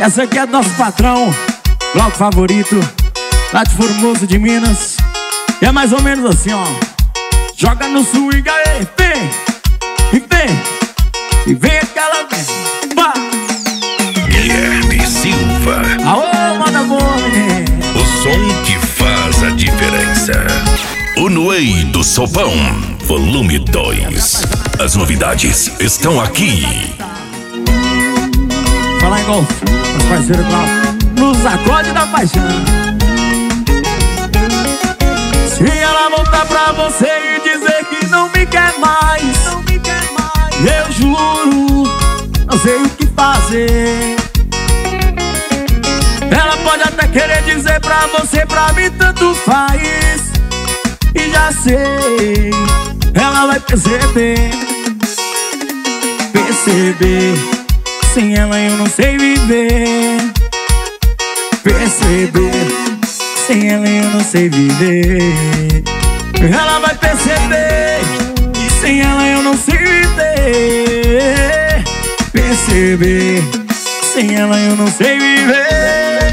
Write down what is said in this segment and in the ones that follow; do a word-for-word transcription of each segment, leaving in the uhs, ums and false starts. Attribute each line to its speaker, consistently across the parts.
Speaker 1: E essa aqui é do nosso patrão, Glauco Favorito, lá de Formoso de Minas. E é mais ou menos assim, ó. Joga no swing aí, vem, e vem, e vem aquela vez. Vá!
Speaker 2: Guilherme Silva.
Speaker 1: Aô, manda boa, menino.
Speaker 2: O som que faz a diferença. O Nuei do Sopão, volume dois. As novidades estão aqui.
Speaker 1: Falar igual os parceiros lá, nos acordes da paixão. Se ela voltar pra você e dizer que não me quer mais, não me quer mais, eu juro, não sei o que fazer. Ela pode até querer dizer pra você, pra mim tanto faz. E já sei, ela vai perceber. Perceber, sem ela eu não sei viver. Perceber, sem ela eu não sei viver. Ela vai perceber que sem ela eu não sei viver. Perceber, sem ela eu não sei viver.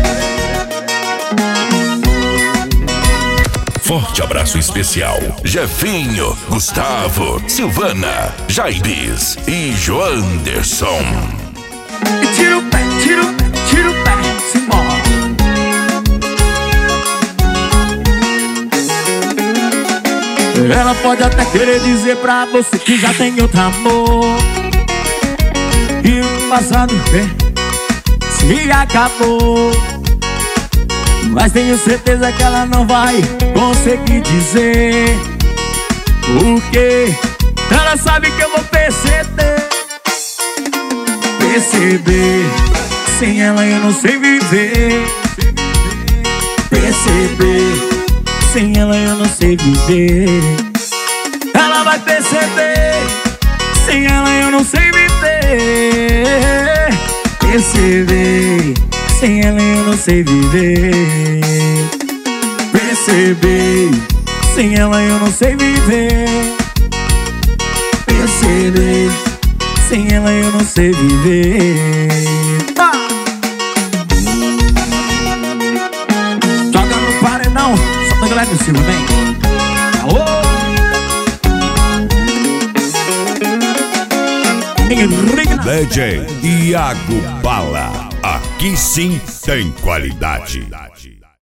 Speaker 2: Forte abraço especial, Jefinho, Gustavo, Silvana, Jaibis e Joanderson.
Speaker 1: Tira o pé, tira o pé, tira o pé, simbora. Ela pode até querer dizer pra você que já tem outro amor, e o passado é, se acabou. Mas tenho certeza que ela não vai conseguir dizer, porque ela sabe que eu vou perceber. Perceber, sem ela eu não sei viver. Perceber, sem ela eu não sei viver. Ela vai perceber, sem ela eu não sei viver. Perceber, sem ela eu não sei viver. Perceber, sem ela eu não sei viver. Perceber, sem ela eu não sei viver. Ah! Joga no paredão, só do Guilherme Silva, vem. Aô!
Speaker 3: D J Iago Bala, aqui sim tem qualidade.